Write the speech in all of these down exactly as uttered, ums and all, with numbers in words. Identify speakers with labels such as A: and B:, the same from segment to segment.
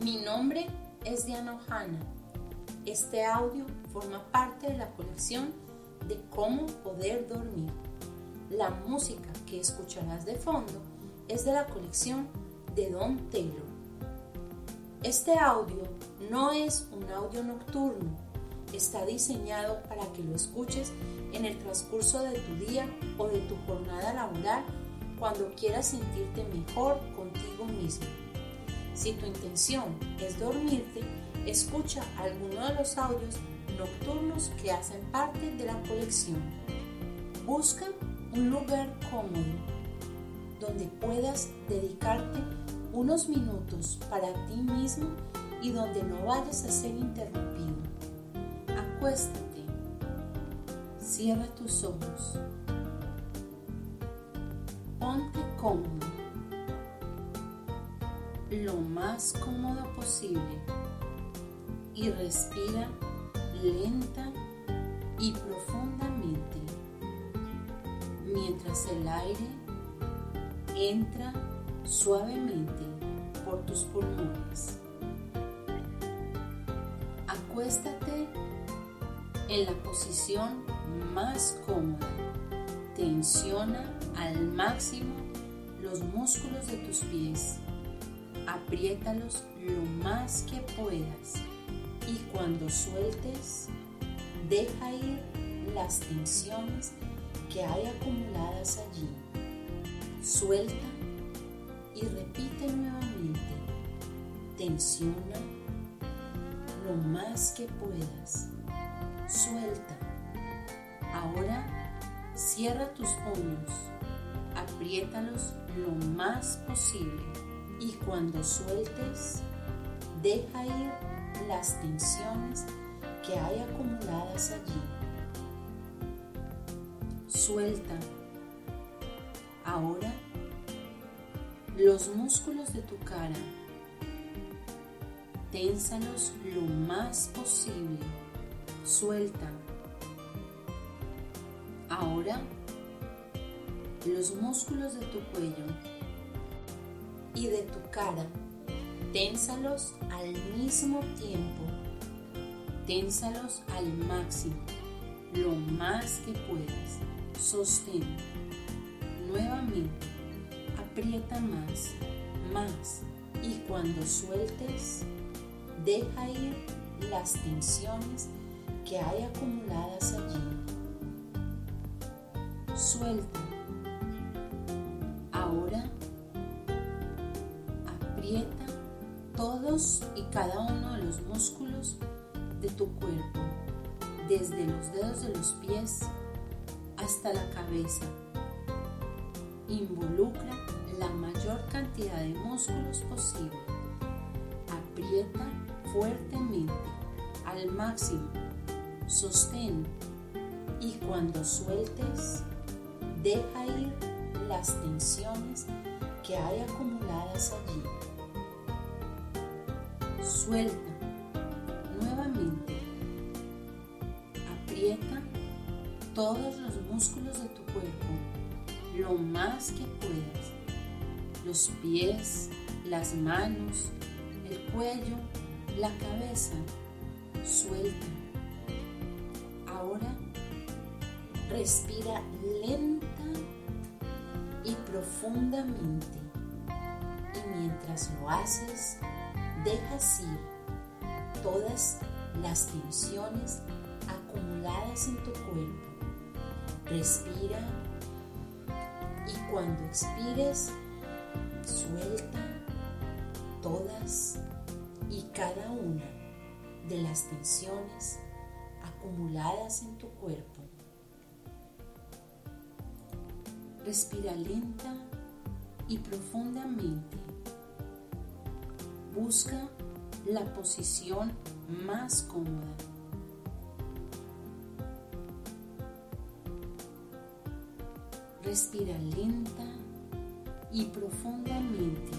A: Mi nombre es Diana Ojana. Este audio forma parte de la colección de Cómo Poder Dormir. La música que escucharás de fondo es de la colección de Don Taylor. Este audio no es un audio nocturno. Está diseñado para que lo escuches en el transcurso de tu día o de tu jornada laboral cuando quieras sentirte mejor contigo mismo. Si tu intención es dormirte, escucha alguno de los audios nocturnos que hacen parte de la colección. Busca un lugar cómodo donde puedas dedicarte unos minutos para ti mismo y donde no vayas a ser interrumpido. Acuéstate, cierra tus ojos, ponte cómodo, lo más cómodo posible y respira lenta y profundamente mientras el aire entra suavemente por tus pulmones. Acuéstate en la posición más cómoda. Tensiona al máximo los músculos de tus pies. Apriétalos lo más que puedas y cuando sueltes, deja ir las tensiones que hay acumuladas allí. Suelta y repite nuevamente. Tensiona lo más que puedas. Suelta. Ahora cierra tus puños. Apriétalos lo más posible. Y cuando sueltes, deja ir las tensiones que hay acumuladas allí. Suelta. Ahora, los músculos de tu cara, ténsalos lo más posible. Suelta. Ahora, los músculos de tu cuello y de tu cara, ténsalos al mismo tiempo. Ténsalos al máximo, lo más que puedas. Sostén. Nuevamente, aprieta más, más. Y cuando sueltes, deja ir las tensiones que hay acumuladas allí. Suelta. Ahora, aprieta todos y cada uno de los músculos de tu cuerpo, desde los dedos de los pies hasta la cabeza. Involucra la mayor cantidad de músculos posible. Aprieta fuertemente, al máximo. Sostén. Y cuando sueltes, deja ir las tensiones que hay acumuladas allí. Suelta. Nuevamente. Aprieta todos los músculos de tu cuerpo lo más que puedas. Los pies, las manos, el cuello, la cabeza. Suelta. Ahora respira lenta y profundamente. Y mientras lo haces, dejas ir todas las tensiones acumuladas en tu cuerpo. Respira y cuando expires, suelta todas y cada una de las tensiones acumuladas en tu cuerpo. Respira lenta y profundamente. Busca la posición más cómoda. Respira lenta y profundamente.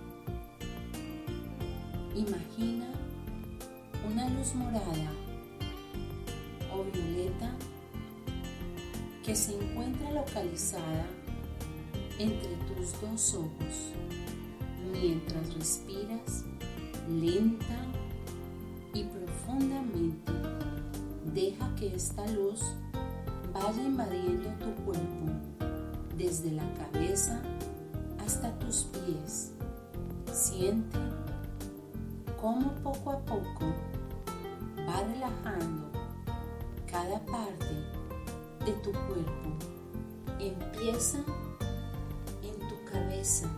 A: Imagina una luz morada o violeta que se encuentra localizada entre tus dos ojos mientras respiras Lenta y profundamente deja que esta luz vaya invadiendo tu cuerpo, desde la cabeza hasta tus pies. Siente cómo poco a poco va relajando cada parte de tu cuerpo. Empieza en tu cabeza,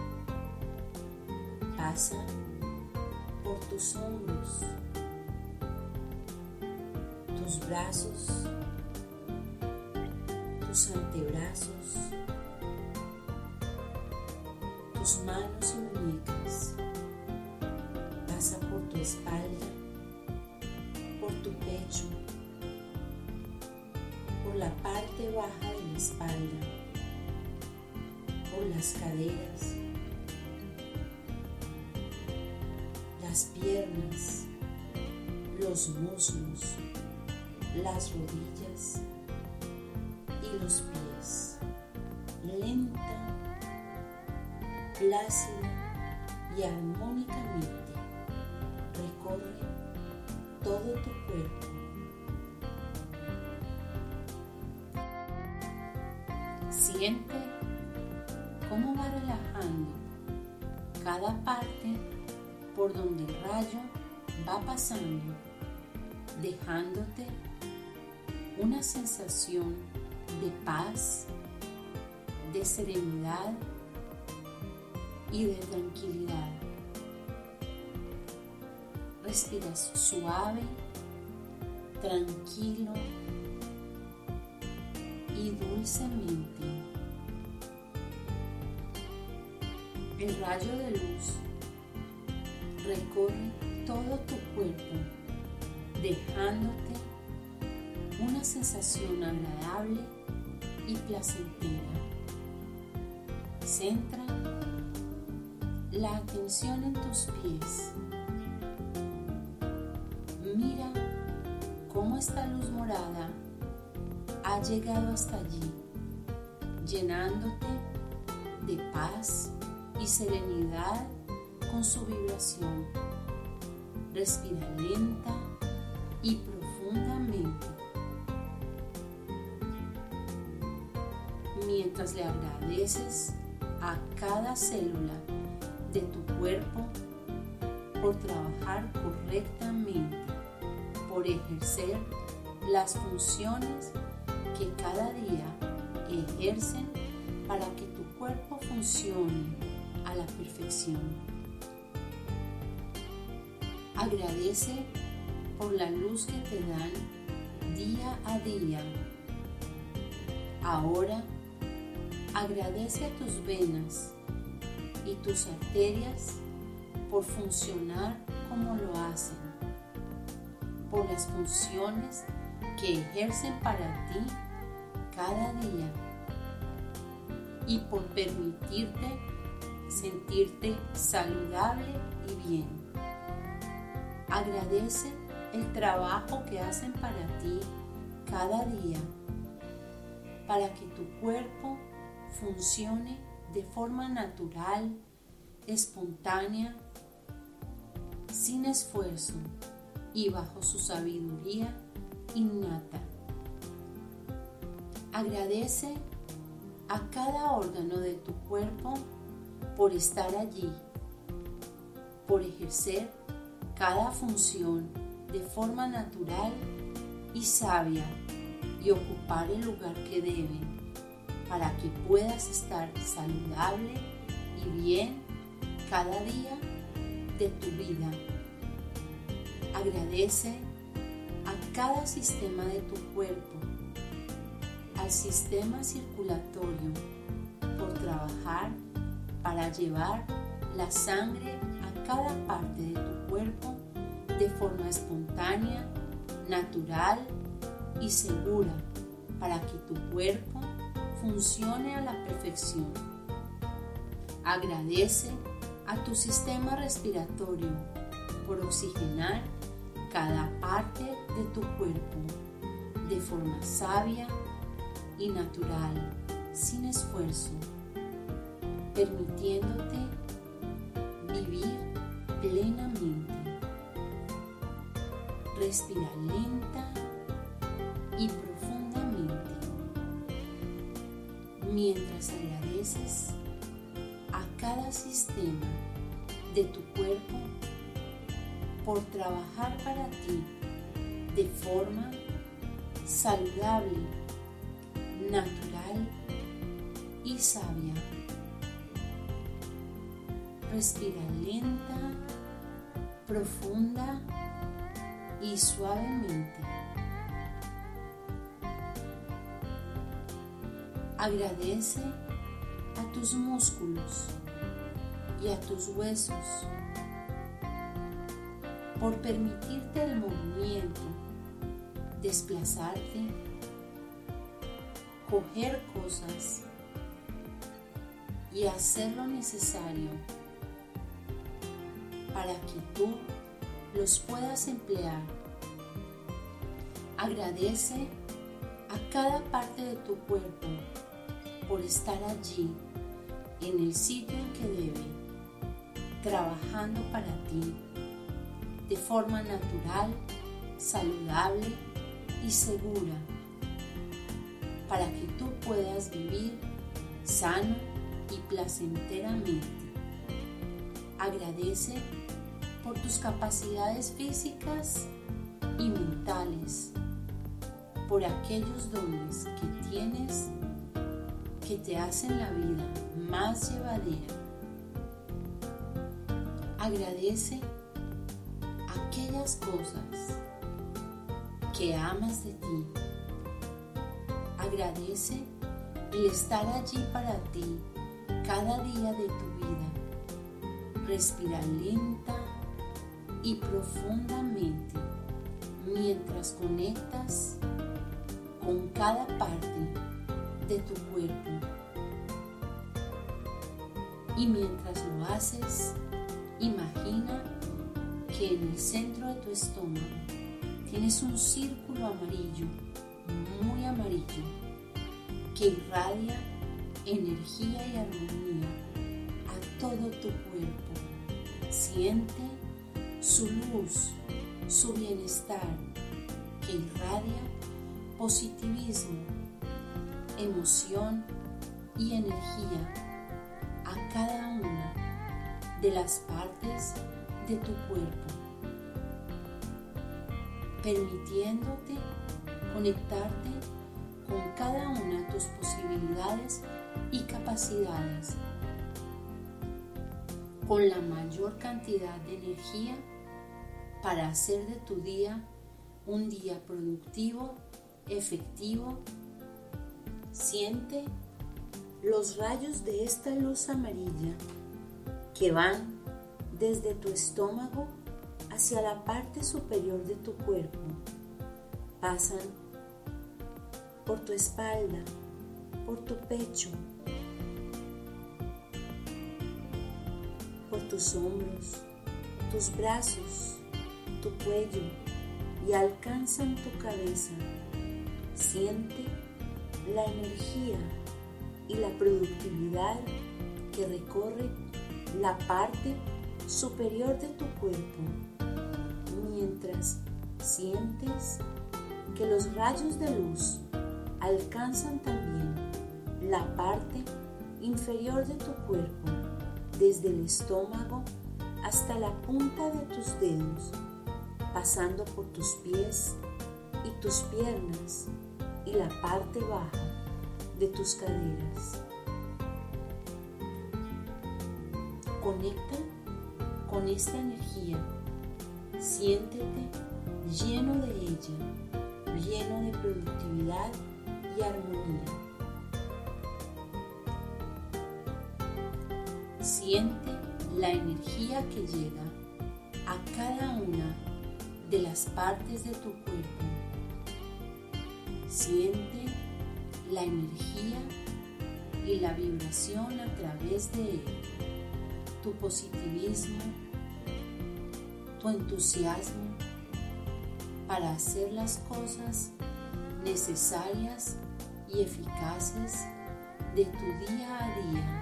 A: pasa por tus hombros, tus brazos, tus antebrazos, tus manos y muñecas, pasa por tu espalda, por tu pecho, por la parte baja de la espalda, por las caderas, las piernas, los muslos, las rodillas y los pies. Lenta, plácida y armónicamente recorre todo tu cuerpo. Siente cómo va relajando cada parte por donde el rayo va pasando, dejándote una sensación de paz, de serenidad y de tranquilidad. Respiras suave, tranquilo y dulcemente. El rayo de luz recorre todo tu cuerpo, dejándote una sensación agradable y placentera. Centra la atención en tus pies. Mira cómo esta luz morada ha llegado hasta allí, llenándote de paz y serenidad con su vibración. Respira lenta y profundamente, mientras le agradeces a cada célula de tu cuerpo por trabajar correctamente, por ejercer las funciones que cada día ejercen para que tu cuerpo funcione a la perfección. Agradece por la luz que te dan día a día. Ahora agradece a tus venas y tus arterias por funcionar como lo hacen, por las funciones que ejercen para ti cada día y por permitirte sentirte saludable y bien. Agradece el trabajo que hacen para ti cada día, para que tu cuerpo funcione de forma natural, espontánea, sin esfuerzo y bajo su sabiduría innata. Agradece a cada órgano de tu cuerpo por estar allí, por ejercer cada función de forma natural y sabia y ocupar el lugar que deben para que puedas estar saludable y bien cada día de tu vida. Agradece a cada sistema de tu cuerpo, al sistema circulatorio por trabajar para llevar la sangre a cada parte de tu cuerpo de forma espontánea, natural y segura para que tu cuerpo funcione a la perfección. Agradece a tu sistema respiratorio por oxigenar cada parte de tu cuerpo de forma sabia y natural, sin esfuerzo, permitiéndote vivir plenamente. Respira lenta y profundamente mientras agradeces a cada sistema de tu cuerpo por trabajar para ti de forma saludable, natural y sabia. Respira lenta, profunda y suavemente. Agradece a tus músculos y a tus huesos por permitirte el movimiento, desplazarte, coger cosas y hacer lo necesario para que tú los puedas emplear. Agradece a cada parte de tu cuerpo por estar allí, en el sitio en que debe, trabajando para ti, de forma natural, saludable y segura, para que tú puedas vivir sano y placenteramente. Agradece por tus capacidades físicas y mentales, por aquellos dones que tienes que te hacen la vida más llevadera. Agradece aquellas cosas que amas de ti. Agradece el estar allí para ti cada día de tu vida. Respira lenta y profundamente mientras conectas con cada parte de tu cuerpo. Y mientras lo haces, imagina que en el centro de tu estómago tienes un círculo amarillo, muy amarillo, que irradia energía y armonía a todo tu cuerpo. Siente su luz, su bienestar, que irradia positivismo, emoción y energía a cada una de las partes de tu cuerpo, permitiéndote conectarte con cada una de tus posibilidades y capacidades con la mayor cantidad de energía para hacer de tu día un día productivo, efectivo. Siente los rayos de esta luz amarilla que van desde tu estómago hacia la parte superior de tu cuerpo. Pasan por tu espalda, por tu pecho, por tus hombros, tus brazos, tu cuello y alcanzan tu cabeza. Siente la energía y la productividad que recorre la parte superior de tu cuerpo, mientras sientes que los rayos de luz alcanzan también la parte inferior de tu cuerpo, desde el estómago hasta la punta de tus dedos, pasando por tus pies y tus piernas y la parte baja de tus caderas. Conecta con esta energía, siéntete lleno de ella, lleno de productividad y armonía. Siente la energía que llega a cada una de las partes de tu cuerpo. Siente la energía y la vibración a través de él, tu positivismo, tu entusiasmo para hacer las cosas necesarias y eficaces de tu día a día.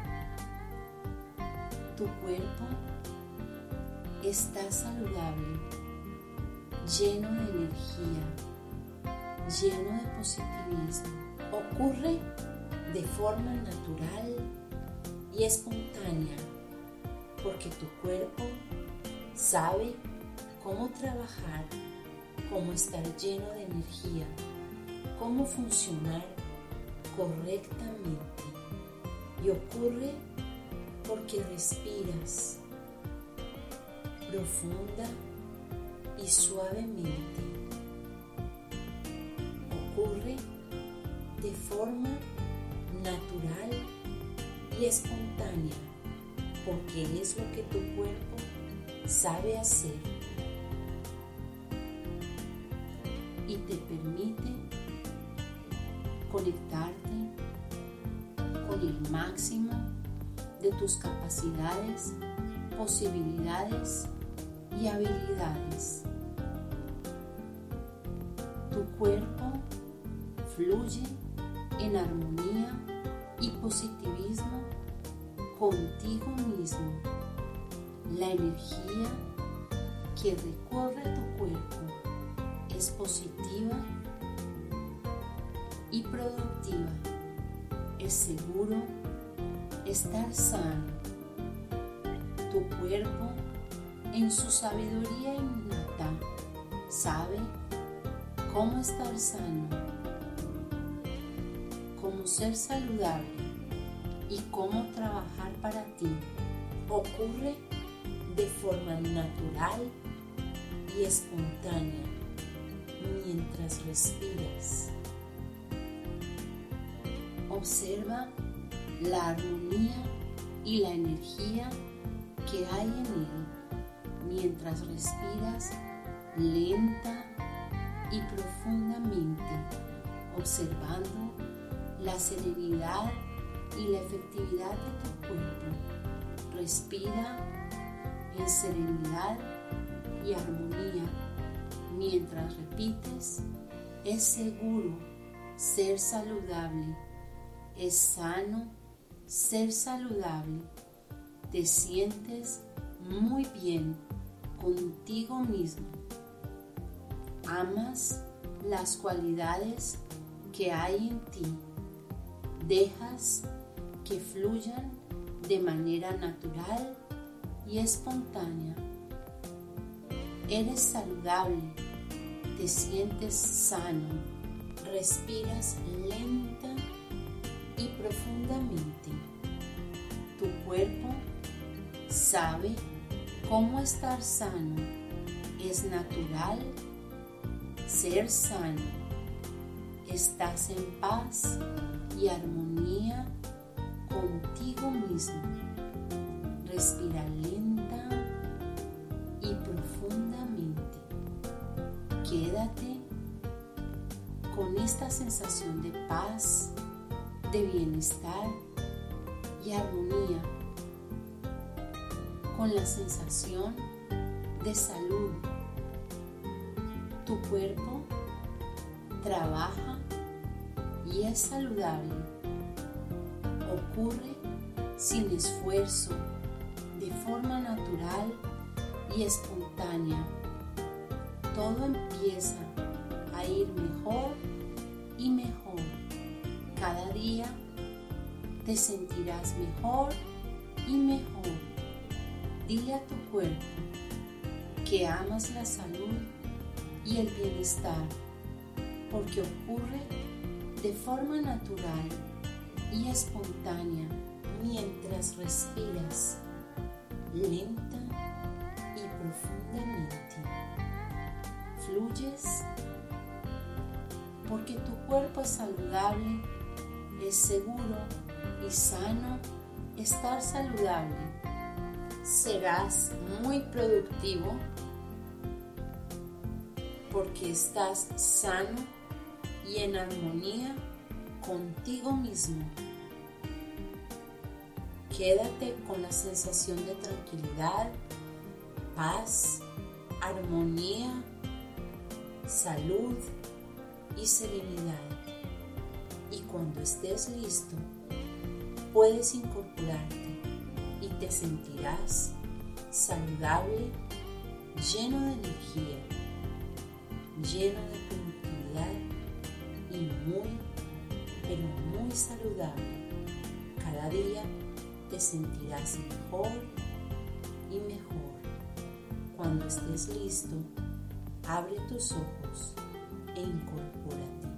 A: Tu cuerpo está saludable lleno de energía, lleno de positivismo. Ocurre de forma natural y espontánea porque tu cuerpo sabe cómo trabajar, cómo estar lleno de energía, cómo funcionar correctamente. Y ocurre porque respiras profunda y suavemente. Ocurre de forma natural y espontánea porque es lo que tu cuerpo sabe hacer y te permite conectarte con el máximo de tus capacidades, posibilidades y habilidades. Tu cuerpo fluye en armonía y positivismo contigo mismo. La energía que recorre tu cuerpo es positiva y productiva. Es seguro estar sano. Tu cuerpo, en su sabiduría innata, sabe cómo estar sano, cómo ser saludable y cómo trabajar para ti. Ocurre de forma natural y espontánea mientras respiras. Observa la armonía y la energía que hay en él mientras respiras lenta y profundamente, observando la serenidad y la efectividad de tu cuerpo. Respira en serenidad y armonía mientras repites: es seguro ser saludable, es sano ser saludable, te sientes muy bien contigo mismo, amas las cualidades que hay en ti, dejas que fluyan de manera natural y espontánea. Eres saludable, te sientes sano, respiras lenta y profundamente. Tu cuerpo sabe cómo estar sano. Es natural ser sano. Estás en paz y armonía contigo mismo. Respira lenta y profundamente. Quédate con esta sensación de paz, de bienestar y armonía, con la sensación de salud. Tu cuerpo trabaja y es saludable. Ocurre sin esfuerzo, de forma natural y espontánea. Todo empieza a ir mejor y mejor. Cada día te sentirás mejor y mejor. Dile a tu cuerpo que amas la salud y el bienestar, porque ocurre de forma natural y espontánea mientras respiras lenta y profundamente. Fluyes porque tu cuerpo es saludable, es seguro y sano estar saludable. Serás muy productivo porque estás sano y en armonía contigo mismo. Quédate con la sensación de tranquilidad, paz, armonía, salud y serenidad. Y cuando estés listo, puedes incorporarte y te sentirás saludable, lleno de energía lleno de productividad y muy, pero muy saludable. Cada día te sentirás mejor y mejor. Cuando estés listo, abre tus ojos e incorpórate.